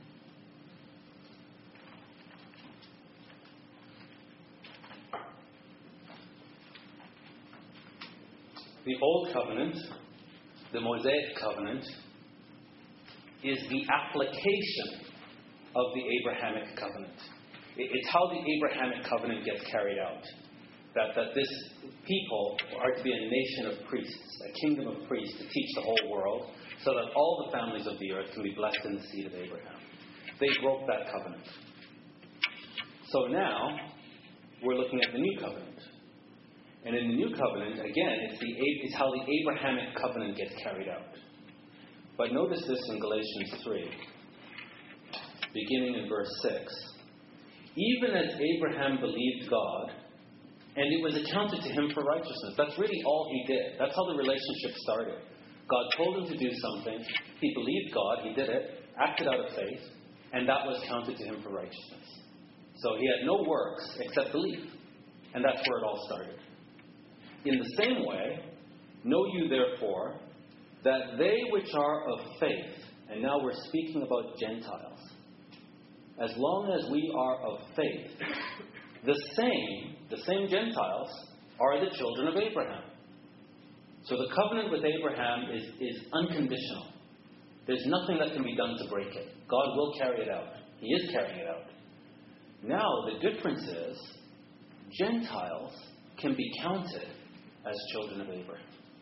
The Old Covenant, the Mosaic Covenant, is the application of the Abrahamic Covenant. It's how the Abrahamic Covenant gets carried out. That, that this people are to be a nation of priests, a kingdom of priests to teach the whole world, so that all the families of the earth can be blessed in the seed of Abraham. They broke that covenant. So now, we're looking at the New Covenant. And in the New Covenant, again, it's, the, it's how the Abrahamic Covenant gets carried out. But notice this in Galatians three, beginning in verse six. Even as Abraham believed God, and it was accounted to him for righteousness. That's really all he did. That's how the relationship started. God told him to do something. He believed God. He did it, acted out of faith, and that was counted to him for righteousness. So he had no works except belief. And that's where it all started. In the same way, know you therefore that they which are of faith, and now we're speaking about Gentiles, as long as we are of faith, the same, the same Gentiles are the children of Abraham. So the covenant with Abraham is, is unconditional. There's nothing that can be done to break it. God will carry it out. He is carrying it out. Now the difference is Gentiles can be counted as children of Abraham.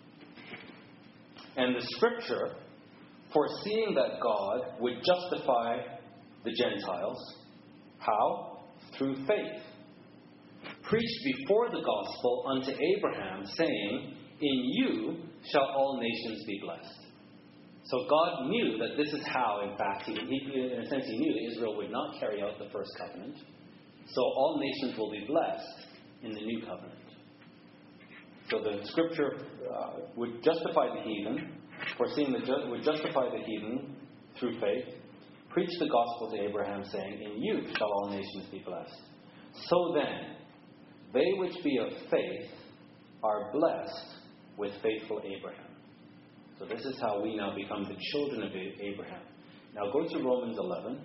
And the scripture, foreseeing that God would justify the Gentiles, how? Through faith. Preached before the gospel unto Abraham, saying, in you shall all nations be blessed. So God knew that this is how, in fact, he, he, in a sense, he knew that Israel would not carry out the first covenant. So all nations will be blessed in the new covenant. So the scripture uh, would justify the heathen, foreseeing the ju- would justify the heathen through faith, preach the gospel to Abraham, saying, in you shall all nations be blessed. So then, they which be of faith are blessed with faithful Abraham. So this is how we now become the children of Abraham. Now go to Romans eleven.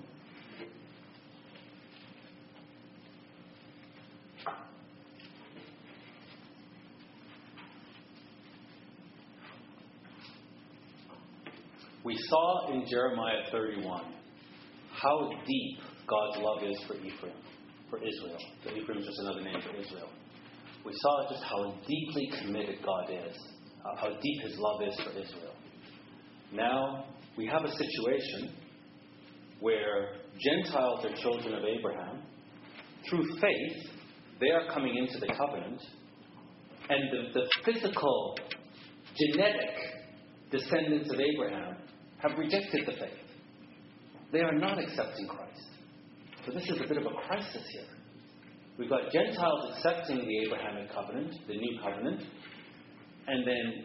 We saw in Jeremiah thirty-one how deep God's love is for Ephraim, for Israel. So Ephraim is just another name for Israel. We saw just how deeply committed God is, uh, how deep His love is for Israel. Now we have a situation where Gentiles are children of Abraham. Through faith, they are coming into the covenant, and the, the physical, genetic descendants of Abraham have rejected the faith. They are not accepting Christ. So this is a bit of a crisis here. We've got Gentiles accepting the Abrahamic covenant, the new covenant, and then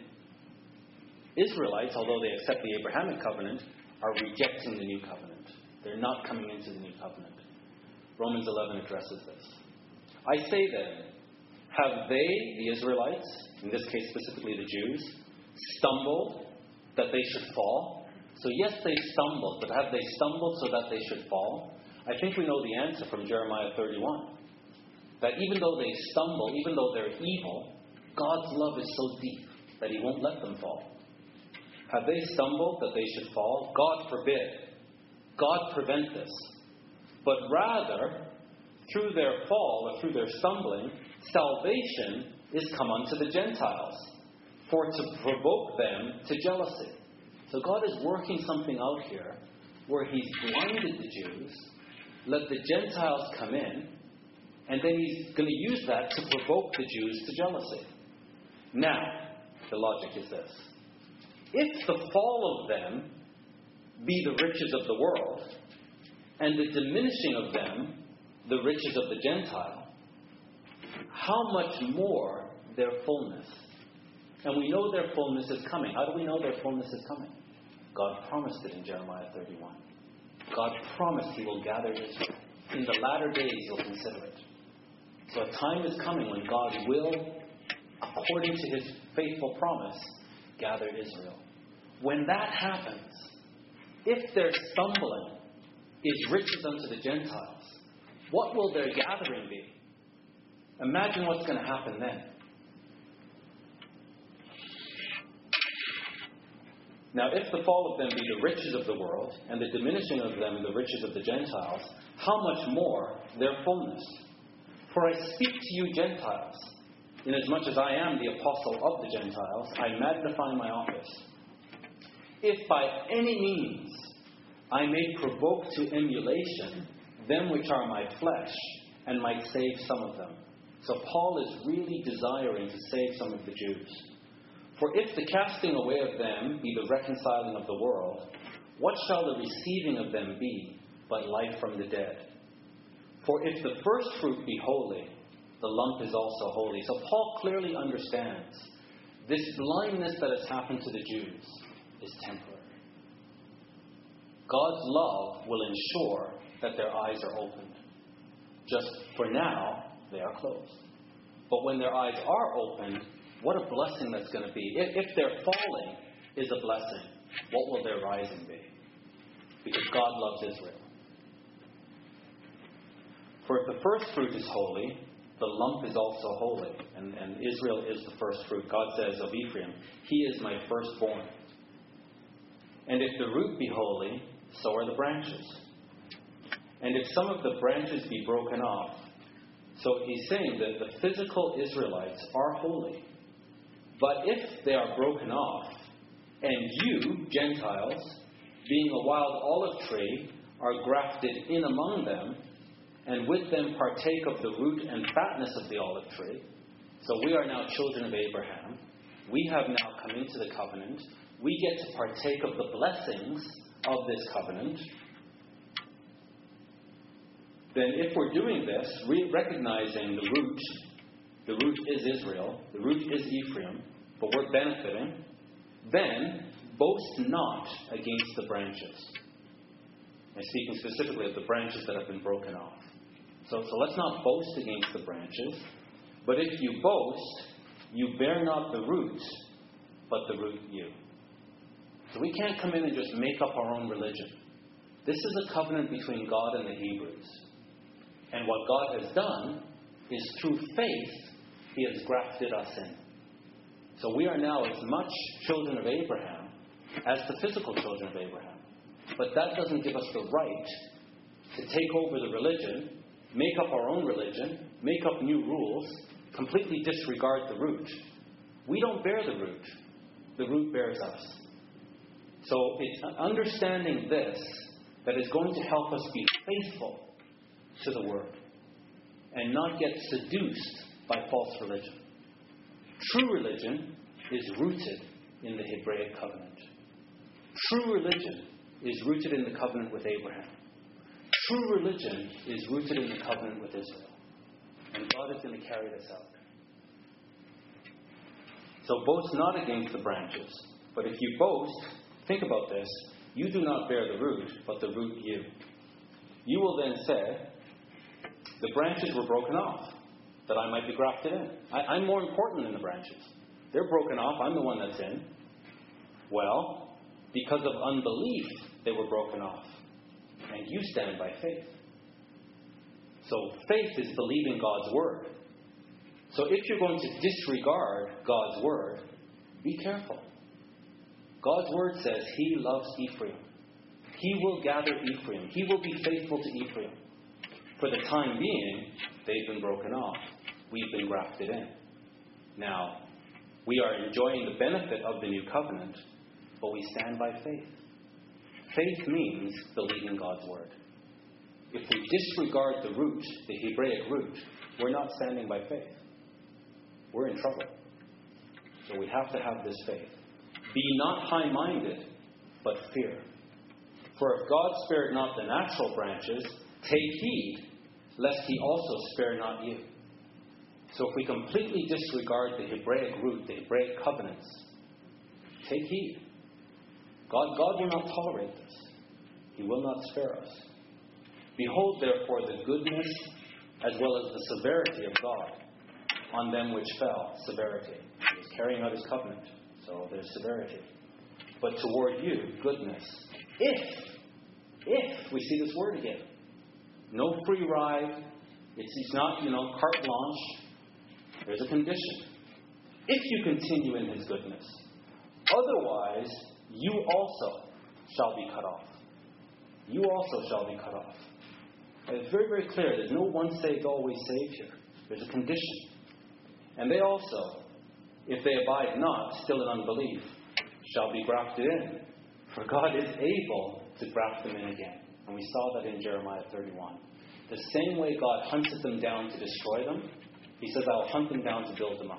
Israelites, although they accept the Abrahamic covenant, are rejecting the new covenant. They're not coming into the new covenant. Romans eleven addresses this. I say then, have they, the Israelites, in this case specifically the Jews, stumbled that they should fall? So yes, they stumbled, but have they stumbled so that they should fall? I think we know the answer from Jeremiah thirty-one. That even though they stumble, even though they're evil, God's love is so deep that He won't let them fall. Have they stumbled that they should fall? God forbid. God prevent this. But rather, through their fall or through their stumbling, salvation is come unto the Gentiles, for to provoke them to jealousy. So God is working something out here where He's blinded the Jews, let the Gentiles come in, and then He's going to use that to provoke the Jews to jealousy. Now, the logic is this. If the fall of them be the riches of the world, and the diminishing of them the riches of the Gentile, how much more their fullness? And we know their fullness is coming. How do we know their fullness is coming? God promised it in Jeremiah thirty-one. God promised He will gather Israel. In the latter days you'll consider it. So a time is coming when God will, according to His faithful promise, gather Israel. When that happens, if their stumbling is riches unto the Gentiles, what will their gathering be? Imagine what's going to happen then. Now, if the fall of them be the riches of the world, and the diminishing of them the riches of the Gentiles, how much more their fullness? For I speak to you Gentiles, inasmuch as I am the apostle of the Gentiles, I magnify my office. If by any means I may provoke to emulation them which are my flesh, and might save some of them. So Paul is really desiring to save some of the Jews. For if the casting away of them be the reconciling of the world, what shall the receiving of them be but life from the dead? For if the first fruit be holy, the lump is also holy. So Paul clearly understands this blindness that has happened to the Jews is temporary. God's love will ensure that their eyes are opened. Just for now, they are closed. But when their eyes are opened, what a blessing that's going to be. If, if their falling is a blessing, what will their rising be? Because God loves Israel. For if the first fruit is holy, the lump is also holy. And, and Israel is the first fruit. God says of Ephraim, he is my firstborn. And if the root be holy, so are the branches. And if some of the branches be broken off, so he's saying that the physical Israelites are holy. But if they are broken off, and you, Gentiles, being a wild olive tree, are grafted in among them, and with them partake of the root and fatness of the olive tree, so we are now children of Abraham, we have now come into the covenant. We get to partake of the blessings of this covenant. Then if we're doing this, re- recognizing the root, the root is Israel, the root is Ephraim, but we're benefiting, then boast not against the branches. I'm speaking specifically of the branches that have been broken off. So, so let's not boast against the branches, but if you boast, you bear not the root, but the root you. So we can't come in and just make up our own religion. This is a covenant between God and the Hebrews. And what God has done is through faith, He has grafted us in. So we are now as much children of Abraham as the physical children of Abraham. But that doesn't give us the right to take over the religion, make up our own religion, make up new rules, completely disregard the root. We don't bear the root. The root bears us. So it's understanding this that is going to help us be faithful to the Word and not get seduced by false religion. True religion is rooted in the Hebraic covenant. True religion is rooted in the covenant with Abraham. True religion is rooted in the covenant with Israel. And God is going to carry this out. So boast not against the branches. But if you boast, think about this, you do not bear the root, but the root you. You will then say, the branches were broken off, that I might be grafted in. I, I'm more important than the branches. They're broken off, I'm the one that's in. Well, because of unbelief, they were broken off. And you stand by faith. So faith is believing God's word. So if you're going to disregard God's word, be careful. God's word says He loves Ephraim. He will gather Ephraim. He will be faithful to Ephraim. For the time being, they've been broken off. We've been grafted in. Now, we are enjoying the benefit of the new covenant, but we stand by faith. Faith means believing God's word. If we disregard the root, the Hebraic root, we're not standing by faith. We're in trouble. So we have to have this faith. Be not high-minded, but fear. For if God spared not the natural branches, take heed, lest He also spare not you. So if we completely disregard the Hebraic root, the Hebraic covenants, take heed. God, God will not tolerate this. He will not spare us. Behold, therefore, the goodness as well as the severity of God on them which fell. Severity. He was carrying out His covenant, so there's severity. But toward you, goodness. If, if, we see this word again. No free ride. It's, it's not, you know, carte blanche. There's a condition. If you continue in His goodness. Otherwise, you also shall be cut off. You also shall be cut off. And it's very, very clear. There's no once saved, always saved here. There's a condition. And they also, if they abide not, still in unbelief, shall be grafted in. For God is able to graft them in again. And we saw that in Jeremiah thirty-one. The same way God hunted them down to destroy them, He says, I'll hunt them down to build them up.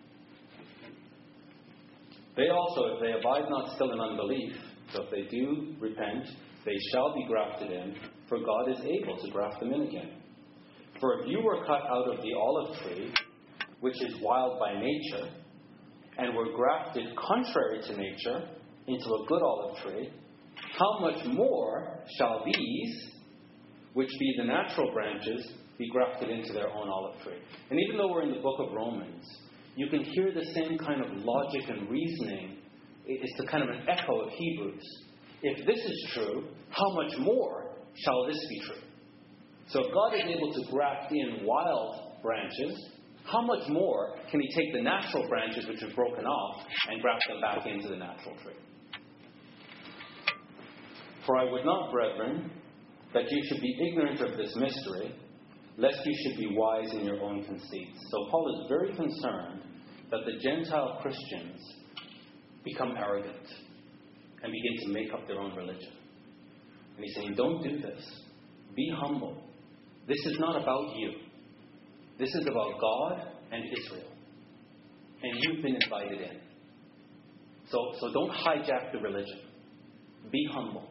They also, if they abide not still in unbelief, so if they do repent, they shall be grafted in, for God is able to graft them in again. For if you were cut out of the olive tree, which is wild by nature, and were grafted contrary to nature into a good olive tree, how much more shall these, which be the natural branches, be grafted into their own olive tree? And even though we're in the book of Romans, you can hear the same kind of logic and reasoning. It's the kind of an echo of Hebrews. If this is true, how much more shall this be true? So if God is able to graft in wild branches, how much more can He take the natural branches which are broken off and graft them back into the natural tree? For I would not, brethren, that you should be ignorant of this mystery, lest you should be wise in your own conceits. So Paul is very concerned that the Gentile Christians become arrogant and begin to make up their own religion. And he's saying, don't do this. Be humble. This is not about you. This is about God and Israel. And you've been invited in. So, so don't hijack the religion. Be humble.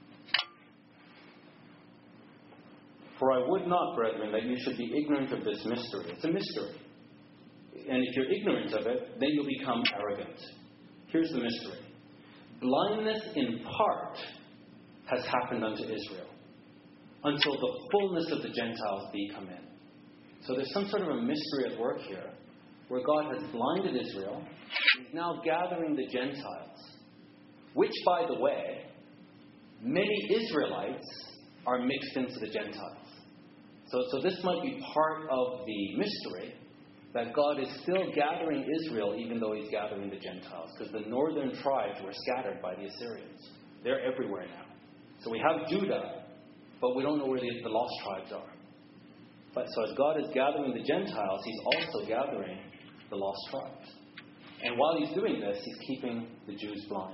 For I would not, brethren, that you should be ignorant of this mystery. It's a mystery. And if you're ignorant of it, then you'll become arrogant. Here's the mystery. Blindness in part has happened unto Israel, until the fullness of the Gentiles be come in. So there's some sort of a mystery at work here, where God has blinded Israel. He's now gathering the Gentiles, which, by the way, many Israelites are mixed into the Gentiles. So, so this might be part of the mystery, that God is still gathering Israel even though he's gathering the Gentiles. Because the northern tribes were scattered by the Assyrians. They're everywhere now. So we have Judah, but we don't know where the, the lost tribes are. But so as God is gathering the Gentiles, he's also gathering the lost tribes. And while he's doing this, he's keeping the Jews blind,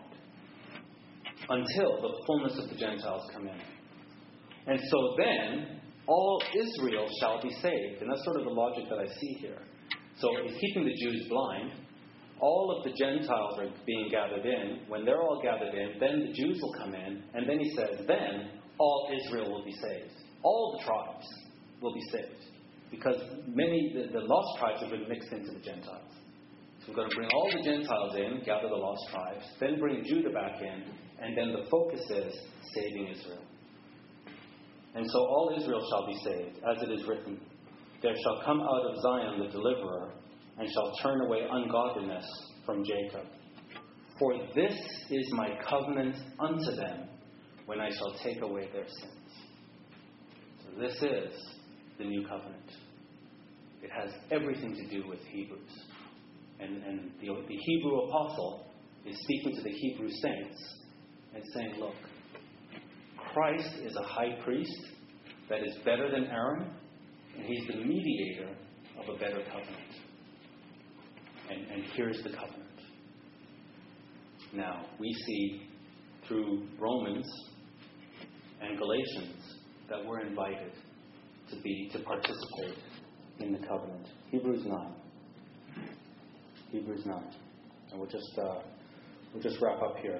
until the fullness of the Gentiles come in. And so then, all Israel shall be saved. And that's sort of the logic that I see here. So he's keeping the Jews blind. All of the Gentiles are being gathered in. When they're all gathered in, then the Jews will come in. And then he says, then all Israel will be saved. All the tribes will be saved. Because many, the, the lost tribes have been mixed into the Gentiles. So we're going to bring all the Gentiles in, gather the lost tribes, then bring Judah back in, and then the focus is saving Israel. And so all Israel shall be saved, as it is written, there shall come out of Zion the deliverer, and shall turn away ungodliness from Jacob. For this is my covenant unto them, when I shall take away their sins. So this is the new covenant. It has everything to do with Hebrews. And, and the, the Hebrew apostle is speaking to the Hebrew saints and saying, look, Christ is a high priest that is better than Aaron, and he's the mediator of a better covenant. And, and here's the covenant. Now, we see through Romans and Galatians that we're invited to be to participate in the covenant. Hebrews nine. Hebrews nine. And we'll just uh, we'll just wrap up here.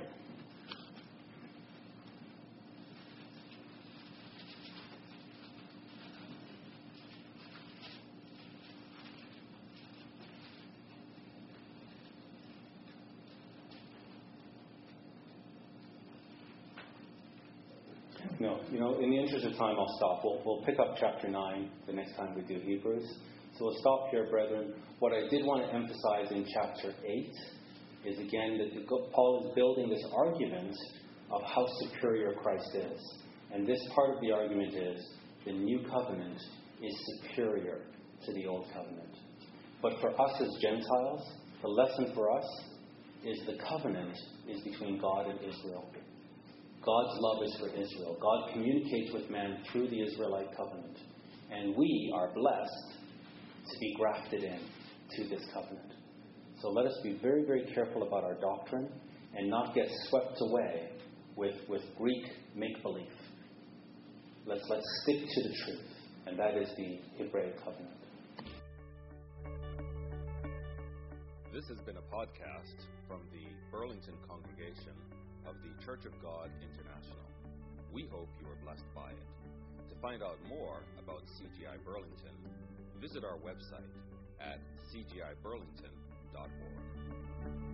No, you know, in the interest of time, I'll stop. We'll, we'll pick up chapter nine the next time we do Hebrews. So we'll stop here, brethren. What I did want to emphasize in chapter eight is, again, that the, Paul is building this argument of how superior Christ is. And this part of the argument is the new covenant is superior to the old covenant. But for us as Gentiles, the lesson for us is the covenant is between God and Israel. God's love is for Israel. God communicates with man through the Israelite covenant. And we are blessed to be grafted in to this covenant. So let us be very, very careful about our doctrine and not get swept away with, with Greek make-believe. Let's, let's stick to the truth, and that is the Hebraic covenant. This has been a podcast from the Burlington congregation of the Church of God International. We hope you are blessed by it. To find out more about C G I Burlington, visit our website at c g i burlington dot org.